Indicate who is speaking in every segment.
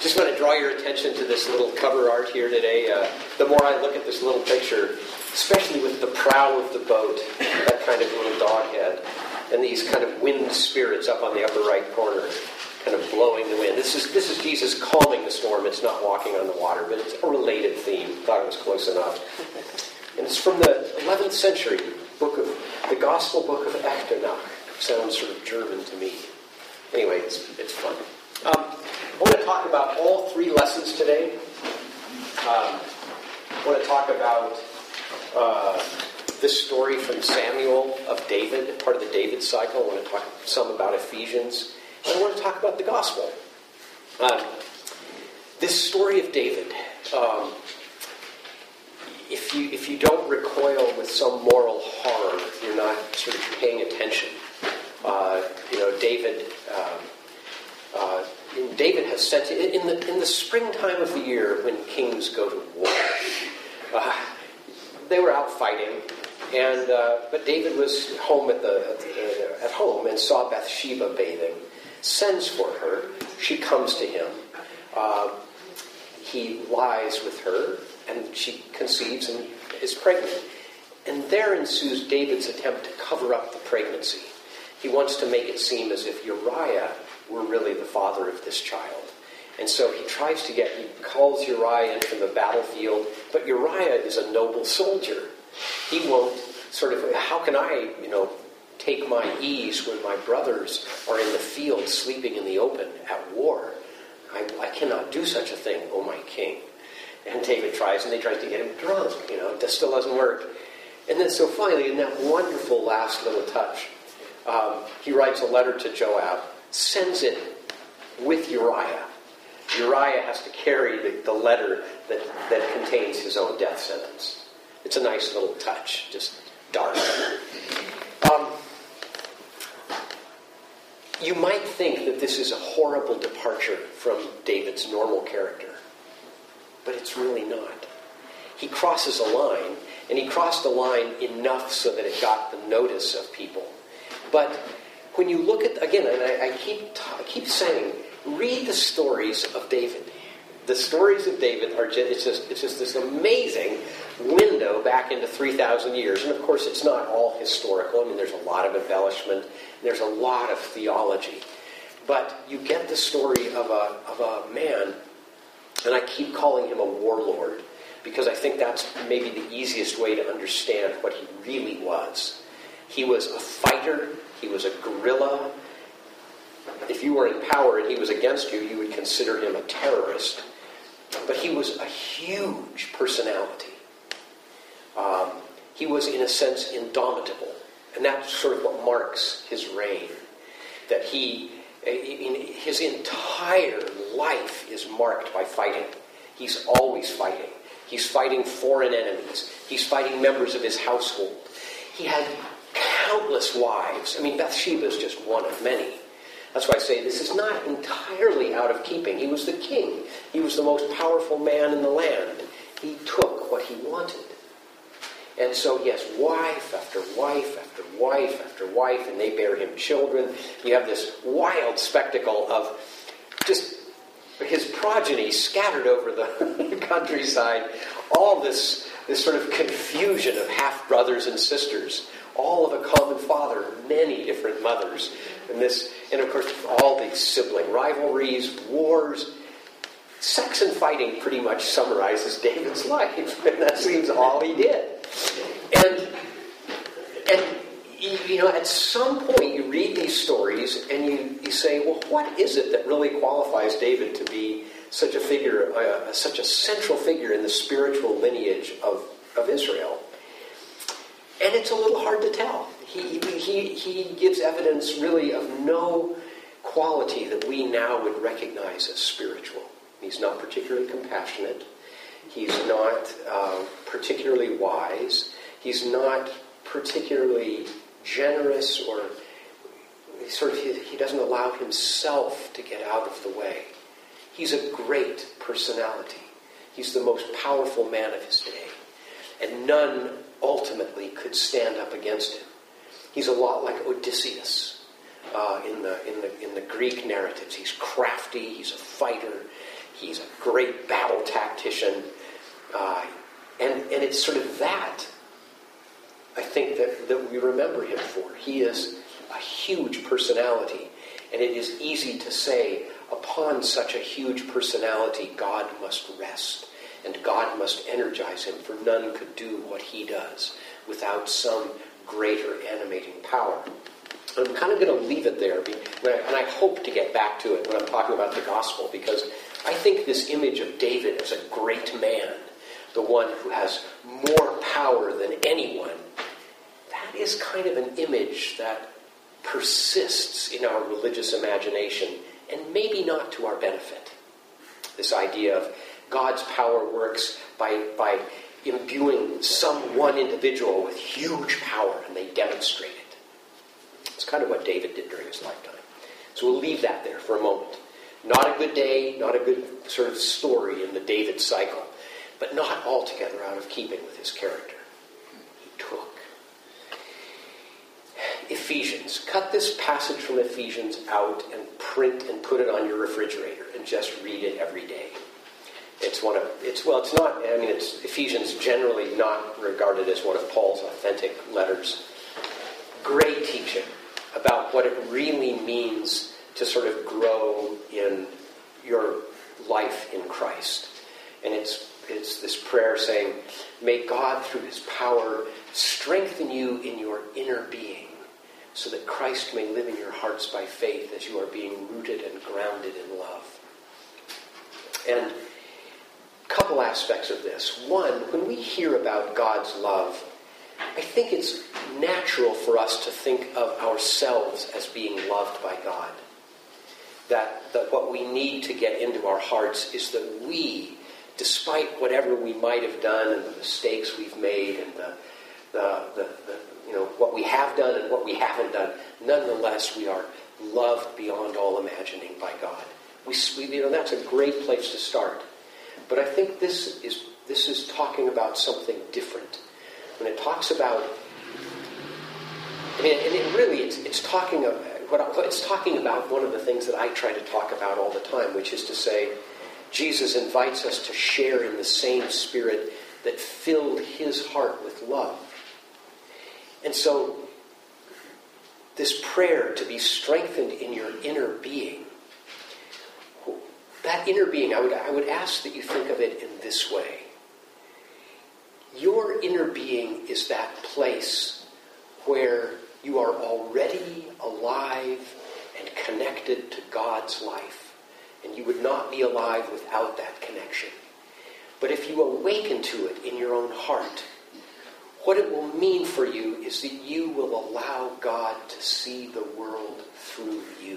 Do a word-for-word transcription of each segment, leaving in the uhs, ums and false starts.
Speaker 1: Just want to draw your attention to this little cover art here today. Uh, the more I look at this little picture, especially with the prow of the boat, that kind of little dog head, and these kind of wind spirits up on the upper right corner, kind of blowing the wind. This is this is Jesus calming the storm. It's not walking on the water, but it's a related theme. Thought it was close enough. And it's from the eleventh century book of the Gospel book of Echternach. Sounds sort of German to me. Anyway, it's it's fun. Um, I want to talk about all three lessons today. Um, I want to talk about uh, this story from Samuel of David, part of the David cycle. I want to talk some about Ephesians. And I want to talk about the gospel. Um, this story of David, um, if you if you don't recoil with some moral horror, you're not sort of paying attention. Uh, you know, David. Um, uh, David has sent in the in the springtime of the year when kings go to war. Uh, they were out fighting, and uh, but David was home at the at, the, at home and saw Bathsheba bathing. Sends for her. She comes to him. Uh, he lies with her, and she conceives and is pregnant. And there ensues David's attempt to cover up the pregnancy. He wants to make it seem as if Uriah were really the father of this child. And so he tries to get, he calls Uriah in from the battlefield, but Uriah is a noble soldier. He won't sort of, how can I, you know, take my ease when my brothers are in the field sleeping in the open at war? I, I cannot do such a thing, oh my king. And David tries, and they try to get him drunk, you know, that still doesn't work. And then so finally, in that wonderful last little touch, um, he writes a letter to Joab, sends it with Uriah. Uriah has to carry the, the letter that, that contains his own death sentence. It's a nice little touch, just dark. Um, you might think that this is a horrible departure from David's normal character, but it's really not. He crosses a line, and he crossed a line enough so that it got the notice of people. But when you look at, again, and I, I keep I keep saying, read the stories of David. The stories of David are just, it's just, it's just this amazing window back into three thousand years. And of course, it's not all historical. I mean, there's a lot of embellishment. There's a lot of theology. But you get the story of a, of a man, and I keep calling him a warlord, because I think that's maybe the easiest way to understand what he really was. He was a fighter. He was a guerrilla. If you were in power and he was against you, you would consider him a terrorist. But he was a huge personality. Um, he was, in a sense, indomitable. And that's sort of what marks his reign. That he, in his entire life is marked by fighting. He's always fighting. He's fighting foreign enemies. He's fighting members of his household. He had countless wives. I mean, Bathsheba is just one of many. That's why I say this is not entirely out of keeping. He was the king. He was the most powerful man in the land. He took what he wanted. And so, yes, wife after wife after wife after wife, and they bear him children. You have this wild spectacle of just his progeny scattered over the countryside. All this, this sort of confusion of half-brothers and sisters. All of a common father, many different mothers. And this, and of course, all these sibling rivalries, wars. Sex and fighting pretty much summarizes David's life. And that seems all he did. And, and you know, at some point you read these stories and you, you say, well, what is it that really qualifies David to be such a figure, uh, such a central figure in the spiritual lineage of, of Israel? And it's a little hard to tell. He, he, he gives evidence really of no quality that we now would recognize as spiritual. He's not particularly compassionate. He's not uh, particularly wise. He's not particularly generous, or sort of he, he doesn't allow himself to get out of the way. He's a great personality. He's the most powerful man of his day. And none ultimately could stand up against him. He's a lot like Odysseus uh, in the in the in the Greek narratives. He's crafty. He's a fighter. He's a great battle tactician. Uh, and, and it's sort of that, I think, that, that we remember him for. He is a huge personality. And it is easy to say, upon such a huge personality, God must rest. And God must energize him, for none could do what he does without some greater animating power. And I'm kind of going to leave it there, and I hope to get back to it when I'm talking about the gospel, because I think this image of David as a great man, the one who has more power than anyone, that is kind of an image that persists in our religious imagination, and maybe not to our benefit. This idea of God's power works by, by imbuing some one individual with huge power, and they demonstrate it. It's kind of what David did during his lifetime. So we'll leave that there for a moment. Not a good day, not a good sort of story in the David cycle, but not altogether out of keeping with his character. He took. Ephesians. Cut this passage from Ephesians out and print and put it on your refrigerator and just read it every day. It's one of, it's, well, it's not, I mean, it's Ephesians generally not regarded as one of Paul's authentic letters. Great teaching about what it really means to sort of grow in your life in Christ. And it's, it's this prayer saying, may God, through his power, strengthen you in your inner being, so that Christ may live in your hearts by faith as you are being rooted and grounded in love. And couple aspects of this. One, when we hear about God's love, I think it's natural for us to think of ourselves as being loved by God. That, that what we need to get into our hearts is that we, despite whatever we might have done and the mistakes we've made and the, the, the, the you know what we have done and what we haven't done, nonetheless we are loved beyond all imagining by God. We, we you know that's a great place to start. But I think this is this is talking about something different. When it talks about, I mean, and it really it's it's talking about what it's talking about. One of the things that I try to talk about all the time, which is to say, Jesus invites us to share in the same Spirit that filled his heart with love. And so, this prayer to be strengthened in your inner being. That inner being, I would, I would ask that you think of it in this way. Your inner being is that place where you are already alive and connected to God's life. And you would not be alive without that connection. But if you awaken to it in your own heart, what it will mean for you is that you will allow God to see the world through you.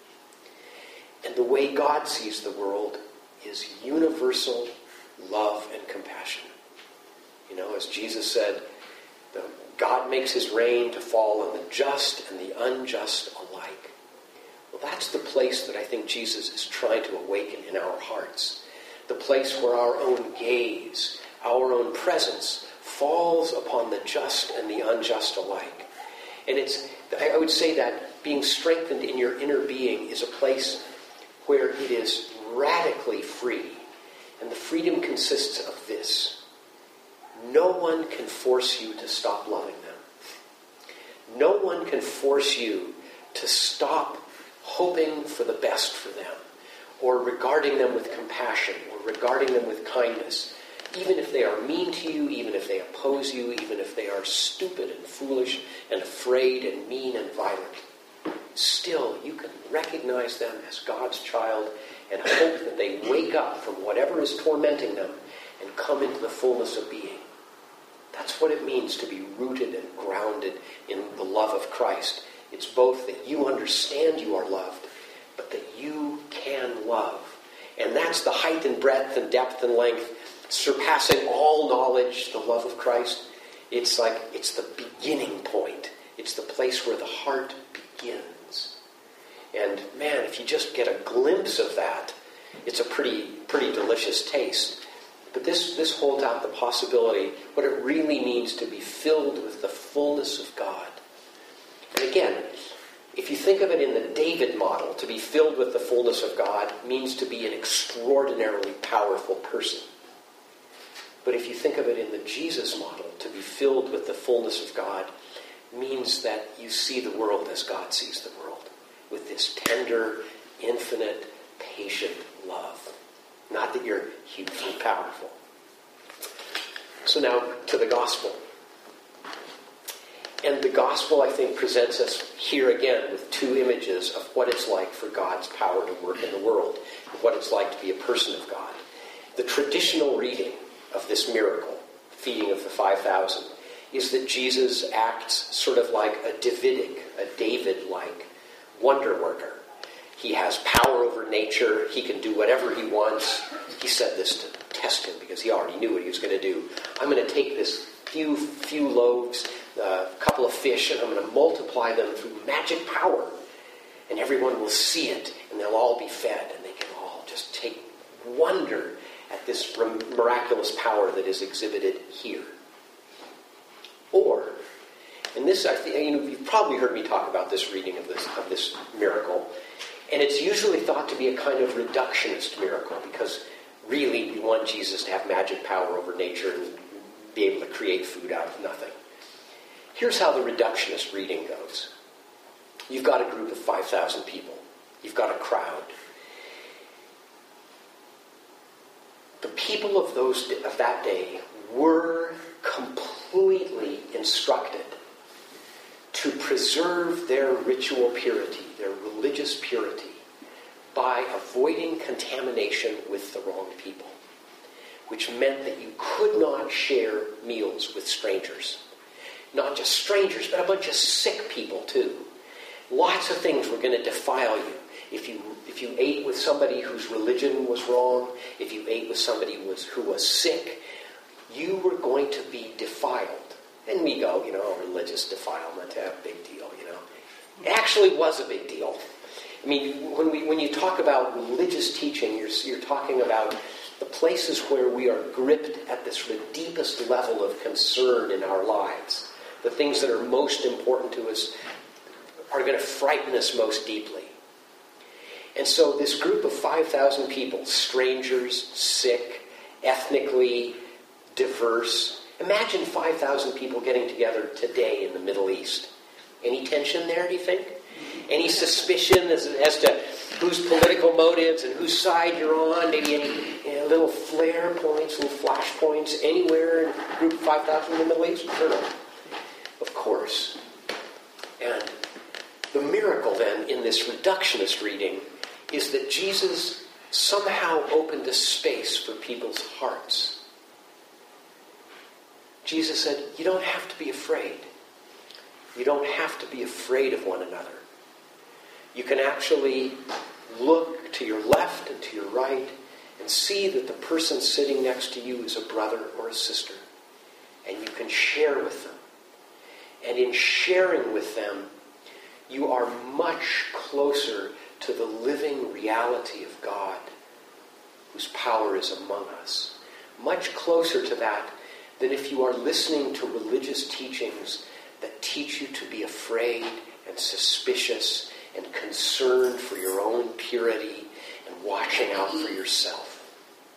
Speaker 1: And the way God sees the world is universal love and compassion. You know, as Jesus said, God makes his rain to fall on the just and the unjust alike. Well, that's the place that I think Jesus is trying to awaken in our hearts. The place where our own gaze, our own presence, falls upon the just and the unjust alike. And it's, I would say that being strengthened in your inner being is a place where it is radically free. And the freedom consists of this. No one can force you to stop loving them. No one can force you to stop hoping for the best for them, or regarding them with compassion, or regarding them with kindness, even if they are mean to you, even if they oppose you, even if they are stupid and foolish and afraid and mean and violent. Still, you can recognize them as God's child and hope that they wake up from whatever is tormenting them and come into the fullness of being. That's what it means to be rooted and grounded in the love of Christ. It's both that you understand you are loved, but that you can love. And that's the height and breadth and depth and length, surpassing all knowledge, the love of Christ. It's like, it's the beginning point. It's the place where the heart begins. And man, if you just get a glimpse of that, it's a pretty, pretty delicious taste. But this, this holds out the possibility, what it really means to be filled with the fullness of God. And again, If you think of it in the David model, to be filled with the fullness of God means to be an extraordinarily powerful person. But if you think of it in the Jesus model, to be filled with the fullness of God means that you see the world as God sees the world, with this tender, infinite, patient love. Not that you're hugely powerful. So now to the gospel. And the gospel, I think, presents us here again with two images of what it's like for God's power to work in the world, and what it's like to be a person of God. The traditional reading of this miracle, feeding of the five thousand, is that Jesus acts sort of like a Davidic, a David-like wonder worker. He has power over nature. He can do whatever he wants. He said this to test him because he already knew what he was going to do. I'm going to take this few, few loaves, a couple of fish, and I'm going to multiply them through magic power. And everyone will see it, and they'll all be fed, and they can all just take wonder at this miraculous power that is exhibited here. Or, and this, I think, you know, you've probably heard me talk about this reading of this of this miracle, and it's usually thought to be a kind of reductionist miracle, because really we want Jesus to have magic power over nature and be able to create food out of nothing. Here's how the reductionist reading goes. You've got a group of five thousand people. You've got a crowd. The people of those of that day were completely instructed to preserve their ritual purity, their religious purity, by avoiding contamination with the wrong people, which meant that you could not share meals with strangers. Not just strangers, but a bunch of sick people too. Lots of things were going to defile you. If you if you ate with somebody whose religion was wrong, if you ate with somebody who was, who was sick, you were going to be defiled. And we go, you know, religious defilement, a big deal, you know. It actually was a big deal. I mean, when we when you talk about religious teaching, you're you're talking about the places where we are gripped at this deepest level of concern in our lives. The things that are most important to us are going to frighten us most deeply. And so this group of five thousand people, strangers, sick, ethnically diverse. Imagine five thousand people getting together today in the Middle East. Any tension there, do you think? Any suspicion as, as to whose political motives and whose side you're on? Maybe any you know, little flare points, little flash points anywhere in a group of five thousand in the Middle East? Sure not. Of course. And the miracle then in this reductionist reading is that Jesus somehow opened a space for people's hearts. Jesus said, you don't have to be afraid. You don't have to be afraid of one another. You can actually look to your left and to your right and see that the person sitting next to you is a brother or a sister. And you can share with them. And in sharing with them, you are much closer to the living reality of God, whose power is among us. Much closer to that than if you are listening to religious teachings that teach you to be afraid and suspicious and concerned for your own purity and watching out for yourself.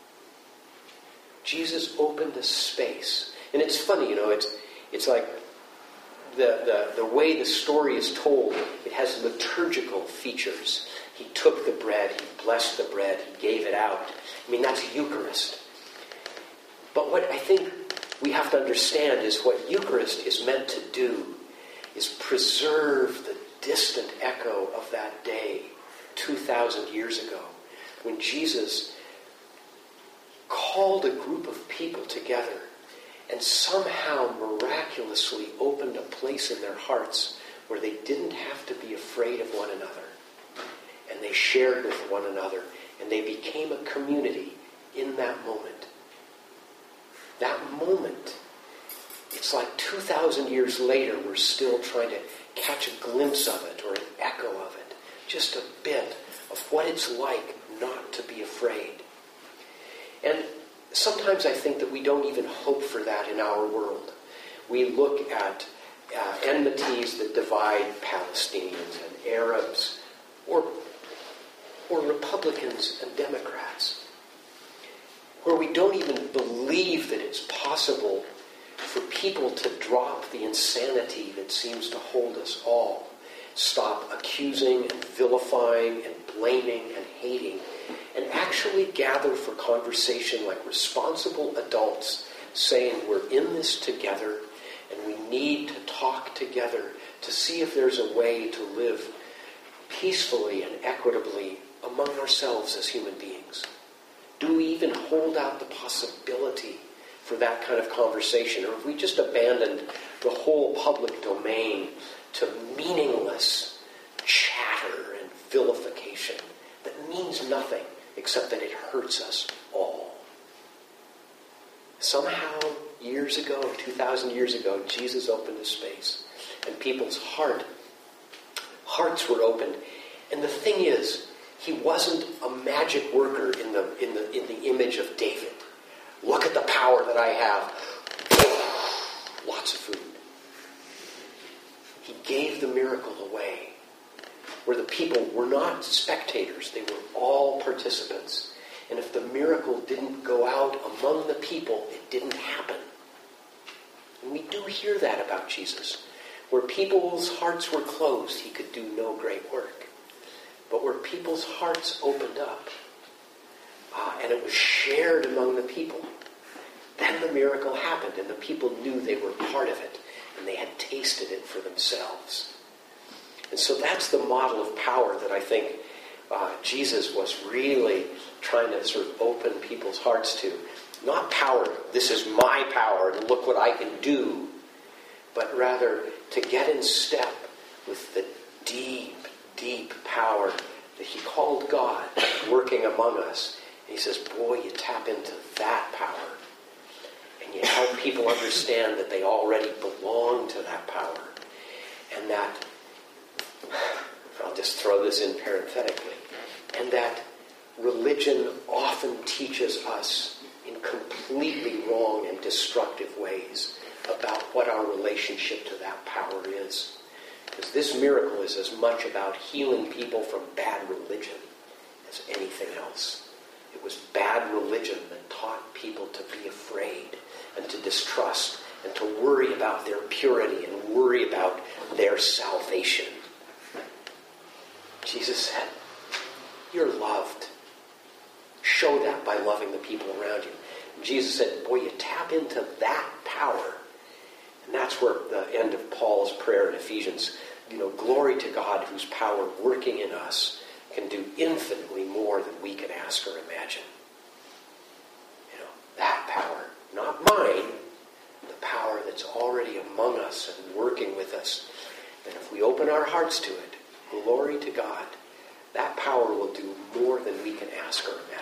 Speaker 1: Jesus opened a space. And it's funny, you know, it's it's like the, the, the way the story is told, it has liturgical features. He took the bread, he blessed the bread, he gave it out. I mean, that's Eucharist. But what I think we have to understand is what Eucharist is meant to do is preserve the distant echo of that day two thousand years ago when Jesus called a group of people together and somehow miraculously opened a place in their hearts where they didn't have to be afraid of one another. And they shared with one another, and they became a community in that moment. That moment, it's like two thousand years later, we're still trying to catch a glimpse of it or an echo of it. Just a bit of what it's like not to be afraid. And sometimes I think that we don't even hope for that in our world. We look at uh, enmities that divide Palestinians and Arabs, or, or Republicans and Democrats, where we don't even believe that it's possible for people to drop the insanity that seems to hold us all, stop accusing and vilifying and blaming and hating, and actually gather for conversation like responsible adults, saying we're in this together and we need to talk together to see if there's a way to live peacefully and equitably among ourselves as human beings. Do we even hold out the possibility for that kind of conversation? Or have we just abandoned the whole public domain to meaningless chatter and vilification that means nothing except that it hurts us all? Somehow, years ago, two thousand years ago, Jesus opened a space, and people's heart, hearts were opened. And the thing is, he wasn't a magic worker in the in the in the image of David. Look at the power that I have. Lots of food. He gave the miracle away, where the people were not spectators, they were all participants. And if the miracle didn't go out among the people, it didn't happen. And we do hear that about Jesus. Where people's hearts were closed, he could do no great work. But where people's hearts opened up, uh, and it was shared among the people, then the miracle happened, and the people knew they were part of it, and they had tasted it for themselves. And so that's the model of power that I think uh, Jesus was really trying to sort of open people's hearts to. Not power, this is my power, and look what I can do, but rather to get in step with the deep, deep power that he called God working among us. And he says, boy, you tap into that power, and you help people understand that they already belong to that power, and that, I'll just throw this in parenthetically, and that religion often teaches us in completely wrong and destructive ways about what our relationship to that power is. Because this miracle is as much about healing people from bad religion as anything else. It was bad religion that taught people to be afraid and to distrust and to worry about their purity and worry about their salvation. Jesus said, you're loved. Show that by loving the people around you. And Jesus said, boy, you tap into that power. And that's where the end of Paul's prayer in Ephesians, you know, glory to God whose power working in us can do infinitely more than we can ask or imagine. You know, that power, not mine, the power that's already among us and working with us. And if we open our hearts to it, glory to God, that power will do more than we can ask or imagine.